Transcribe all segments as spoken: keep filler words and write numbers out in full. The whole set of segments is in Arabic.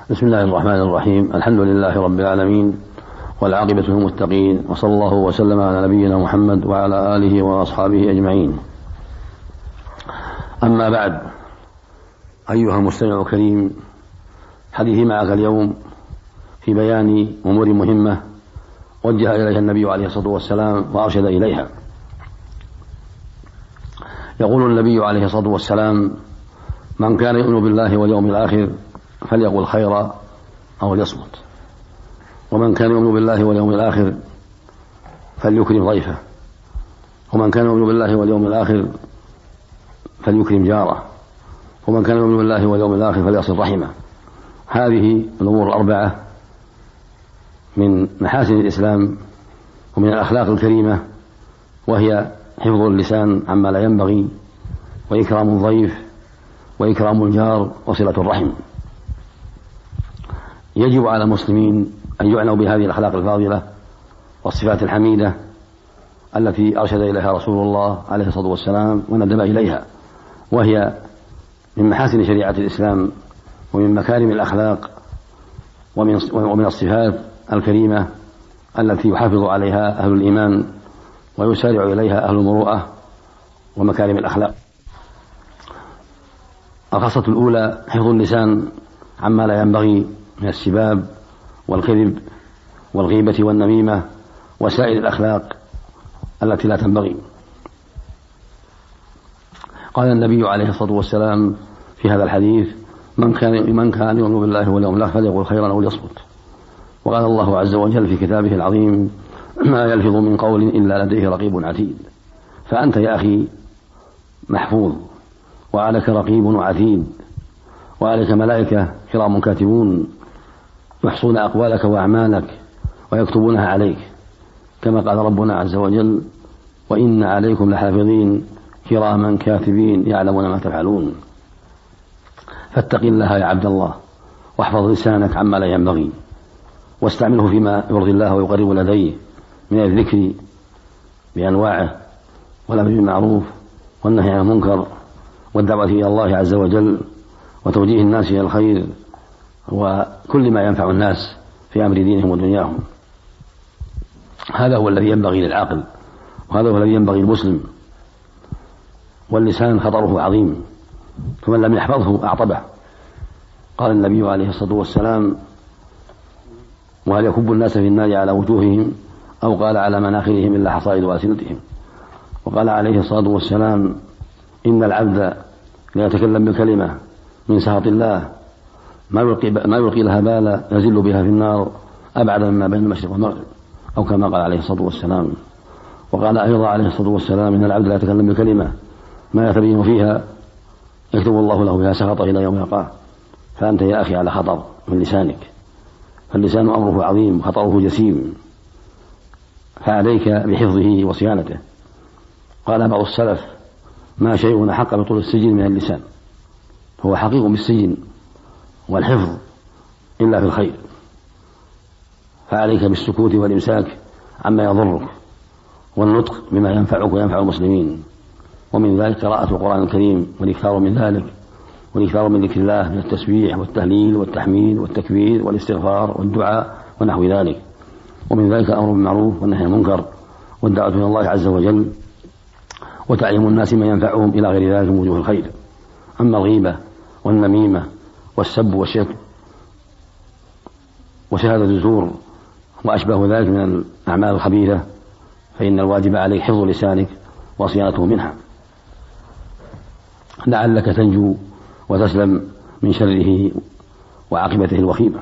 بسم الله الرحمن الرحيم. الحمد لله رب العالمين، والعاقبة للمتقين، وصلى الله وسلم على نبينا محمد وعلى آله وأصحابه أجمعين. أما بعد، أيها المستمع الكريم، حديثي معك اليوم في بيان أمور مهمة وجه إليها النبي عليه الصلاة والسلام وأرشد إليها. يقول النبي عليه الصلاة والسلام: من كان يؤمن بالله واليوم الآخر فليقل خيرا أو ليصمت، ومن كان يؤمن بالله واليوم الآخر فليكرم ضيفه، ومن كان يؤمن بالله واليوم الآخر فليكرم جاره، ومن كان يؤمن بالله واليوم الآخر فليصل رحمه. هذه الأمور الأربعة من محاسن الإسلام ومن الأخلاق الكريمة، وهي حفظ اللسان عما لا ينبغي، وإكرام الضيف، وإكرام الجار، وصلة الرحم. يجب على المسلمين أن يعنوا بهذه الأخلاق الفاضلة والصفات الحميدة التي أرشد إليها رسول الله عليه الصلاة والسلام وندب إليها، وهي من محاسن شريعة الإسلام ومن مكارم الأخلاق ومن, ومن الصفات الكريمة التي يحافظ عليها أهل الإيمان ويسارع إليها أهل المروءة ومكارم الأخلاق. الخاصة الأولى حفظ اللسان عما لا ينبغي من السباب والكذب والغيبة والنميمة وسائر الأخلاق التي لا تنبغي. قال النبي عليه الصلاة والسلام في هذا الحديث: من كان من كان يؤمن بالله واليوم الآخر فليقل خيرا أو ليصمت. وقال الله عز وجل في كتابه العظيم: ما يلفظ من قول إلا لديه رقيب عتيد. فأنت يا أخي محفوظ، وعليك رقيب وعتيد، وعليك ملائكة كرام كاتبون يحصون أقوالك وأعمالك ويكتبونها عليك، كما قال ربنا عز وجل: وإن عليكم لحافظين كراما كاتبين يعلمون ما تفعلون. فاتق الله يا عبد الله، واحفظ لسانك عما لا ينبغي، واستعمله فيما يرضي الله ويقرب لديه من الذكر بأنواعه، والأمر بالمعروف والنهي عن المنكر، والدعوة إلى الله عز وجل، وتوجيه الناس إلى الخير، وكل ما ينفع الناس في أمر دينهم ودنياهم. هذا هو الذي ينبغي للعاقل، وهذا هو الذي ينبغي المسلم. واللسان خطره عظيم، فمن لم يحفظه أعطبه. قال النبي عليه الصلاة والسلام: وهل يكب الناس في النار على وجوههم أو قال على مناخرهم إلا حصائد ألسنتهم. وقال عليه الصلاة والسلام: إن العبد ليتكلم بكلمة من سخط الله ما يلقي, ما يلقي لها بالا يزل بها في النار أبعد مما بين المشرق والمغرب، أو كما قال عليه الصلاة والسلام. وقال أيضا عليه الصلاة والسلام: إن العبد لا يتكلم بكلمة ما يتبين فيها يكتب الله له بها سخطه إلى يوم يلقاه. فأنت يا أخي على خطر من لسانك، فاللسان أمره عظيم وخطره جسيم، فعليك بحفظه وصيانته. قال بعض السلف: ما شيء أحق بطول السجن من اللسان، هو حقيق بالسجن والحفظ إلا في الخير، فعليك بالسكوت والإمساك عما يضرك، والنطق بما ينفعك وينفع المسلمين، ومن ذلك قراءة القرآن الكريم والإكثار من ذلك، والإكثار من ذكر الله من التسبيح والتهليل والتحميد والتكبير والاستغفار والدعاء ونحو ذلك. ومن ذلك الأمر بالمعروف والنهي عن المنكر، والدعوة إلى الله عز وجل، وتعليم الناس ما ينفعهم إلى غير ذلك من وجوه الخير. أما الغيبة والنميمة والسب والشتم وشهادة الزور وأشبه ذلك من الأعمال الخبيثة، فإن الواجب عليك حفظ لسانك وصيانته منها لعلك تنجو وتسلم من شره وعاقبته الوخيمة.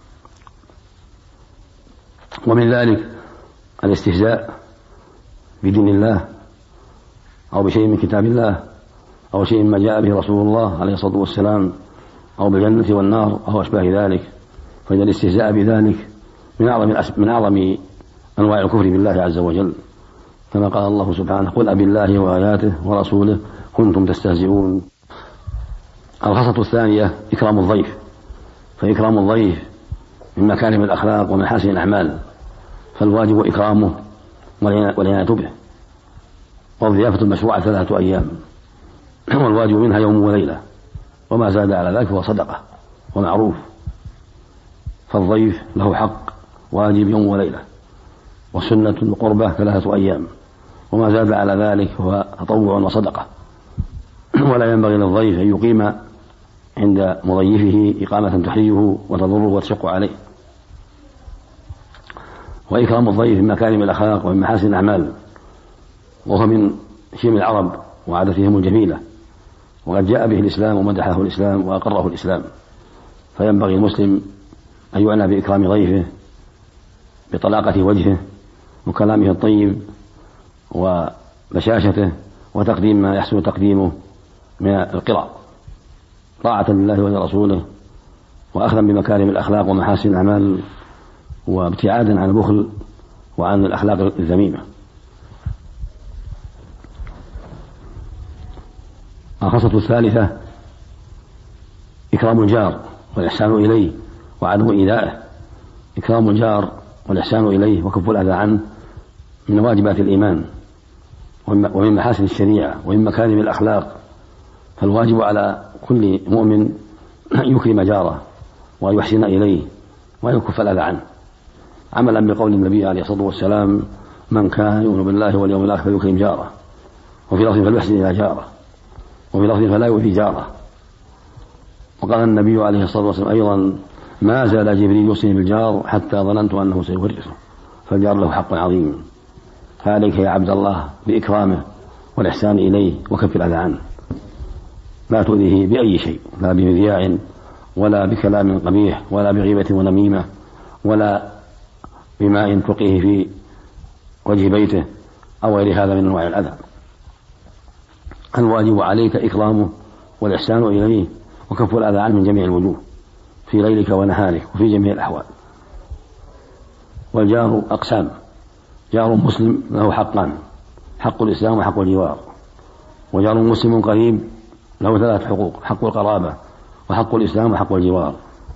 ومن ذلك الاستهزاء بدين الله أو بشيء من كتاب الله أو شيء ما جاء به رسول الله عليه الصلاة والسلام، أو بالجنة والنار أو أشباه ذلك. فإن الاستهزاء بذلك من أعظم من أعظم أنواع الكفر بالله عز وجل، كما قال الله سبحانه: قل أبي الله وآياته ورسوله كنتم تستهزئون. الخاصة الثانية إكرام الضيف، فإكرام الضيف من مكارم الأخلاق ومحاسن الأعمال، فالواجب إكرامه والعناية به. والضيافة المشروعة ثلاثة أيام، والواجب منها يوم وليلة، وما زاد على ذلك هو صدقة ومعروف. فالضيف له حق واجب يوم وليلة، وسنة القربة ثلاثة أيام، وما زاد على ذلك هو تطوع وصدقة. ولا ينبغي للضيف أن يقيم عند مضيفه إقامة تحرجه وتضره وتشق عليه. وإكرام الضيف من مكارم الأخلاق ومن محاسن الأعمال، وهو من شيم العرب وعادتهم الجميلة، وقد جاء به الإسلام ومدحه الإسلام وأقره الإسلام. فينبغي المسلم أن يعنى بإكرام ضيفه بطلاقة وجهه وكلامه الطيب وبشاشته وتقديم ما يحسن تقديمه من القراء طاعة لله ولرسوله، وأخذا بمكارم الأخلاق ومحاسن الأعمال، وابتعادا عن البخل وعن الأخلاق الذميمة. الخاصة الثالثة إكرام الجار والإحسان إليه وعدم إيذائه. إكرام الجار والإحسان إليه وكف الأذى عنه من واجبات الإيمان ومن محاسن الشريعة ومن مكارم الأخلاق. فالواجب على كل مؤمن أن يكرم جاره وأن يحسن إليه وأن يكف الأذى عنه، عملا بقول النبي عليه الصلاة والسلام: من كان يؤمن بالله واليوم الآخر فليكرم جاره، وفي لفظ فليحسن إلى جاره، وفي لفظ فلا يؤذي جاره. وقال النبي عليه الصلاة والسلام أيضا: ما زال جبريل يوصيني بالجار حتى ظننت أنه سيورثه، فالجار له حق عظيم. فعليك يا عبد الله بإكرامه والإحسان إليه وكف الأذى عنه، لا تؤذيه بأي شيء، لا بمذياع ولا بكلام قبيح ولا بغيبة ونميمة ولا بماء تقيه في وجه بيته أو غير هذا من أنواع الأذى. الواجب عليك إكرامه والإحسان إليه وكف الأذى عنه من جميع الوجوه في ليلك ونهارك وفي جميع الأحوال. والجار أقسام: جار مسلم له حقان: حق الإسلام وحق الجوار. وجار مسلم قريب له ثلاث حقوق: حق القرابة وحق الإسلام وحق الجوار.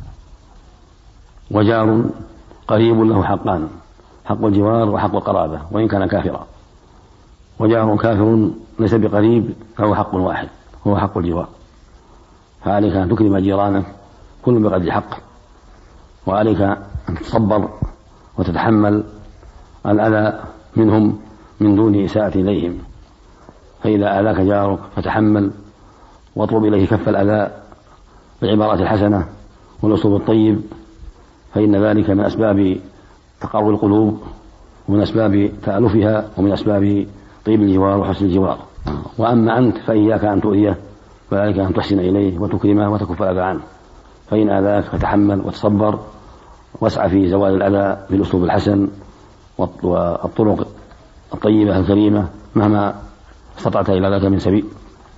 وجار قريب له حقان: حق الجوار وحق القرابة وإن كان كافرا. وجار كافر ليس بقريب له حق واحد هو حق الجوار. فعليك أن تكرم جيرانك كل بقدر حق، وعليك أن تتصبر وتتحمل الأذى منهم من دون إساءة إليهم. فإذا آذاك جارك فتحمل واطلب إليه كف الأذى بالعبارات الحسنة والأسلوب الطيب، فإن ذلك من أسباب تقوي القلوب ومن أسباب تألفها ومن أسباب طيب الجوار وحسن الجوار. وأما أنت فإياك أن تؤذيه، فعليك أن تحسن إليه وتكرمه وتكف الأذى عنه. فإن آذاك فتحمل وتصبر واسعى في زوال الأذى بالأسلوب الحسن والطرق الطيبة الكريمة مهما استطعت إلى ذلك من سبيل.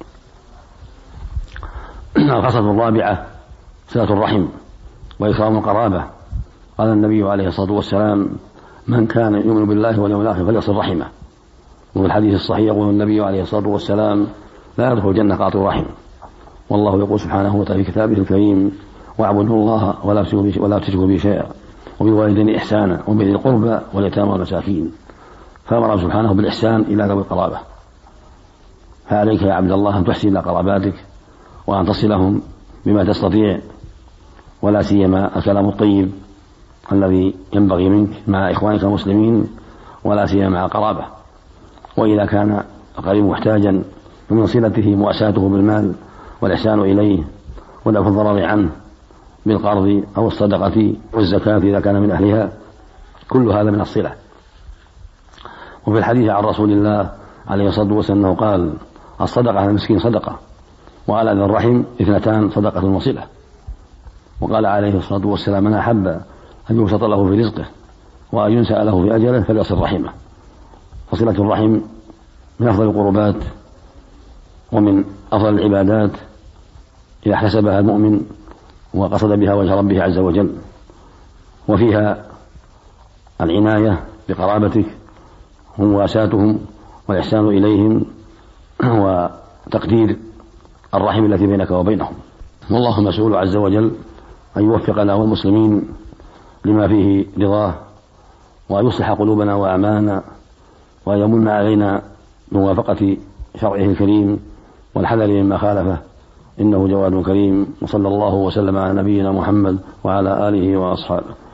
الخاصة الرابعة صلة الرحم وإكرام القرابة. قال النبي عليه الصلاة والسلام: من كان يؤمن بالله واليوم الآخر فليصل رحمه. وفي الحديث الصحيح يقول النبي عليه الصلاة والسلام: لا يدخل الجنة قاطع رحم. والله يقول سبحانه وتعالى في كتابه الكريم: واعبدوا الله ولا تشركوا به شيئا وبالوالدين إحسانا وبذي القربى واليتامى والمساكين. فأمر سبحانه بالإحسان إلى ذوي القرابة. فعليك يا عبد الله أن تحسن إلى قراباتك وأن تصلهم بما تستطيع، ولا سيما الكلام الطيب الذي ينبغي منك مع إخوانك المسلمين، ولا سيما مع قرابة. وإذا كان القريب محتاجا فمن صلته مواساته بالمال والإحسان إليه ودفع الضرر عنه بالقرض أو الصدقة والزكاة إذا كان من أهلها، كل هذا من الصلة. وفي الحديث عن رسول الله عليه الصلاة والسلام أنه قال: الصدقة على المسكين صدقة، وعلى ذي الرحم اثنتان صدقة وصلة. وقال عليه الصلاة والسلام: من أحب أن يبسط له في رزقه وأن ينسأ له في أجله فليصل رحمه. فصلة الرحم من أفضل القربات ومن أفضل العبادات إذا احتسبها المؤمن وقصد بها وجه ربه عز وجل. وفيها العناية بقرابتك ومواساتهم والإحسان إليهم وتقدير الرحم التي بينك وبينهم. والله مسؤول عز وجل أن يوفقنا والمسلمين لما فيه رضاه، وأن يصلح قلوبنا وأعمالنا، وأن يمن علينا بموافقة شرعه الكريم والحذر مما خالفه، إنه جواد كريم. وصلى الله وسلم على نبينا محمد وعلى آله وأصحابه.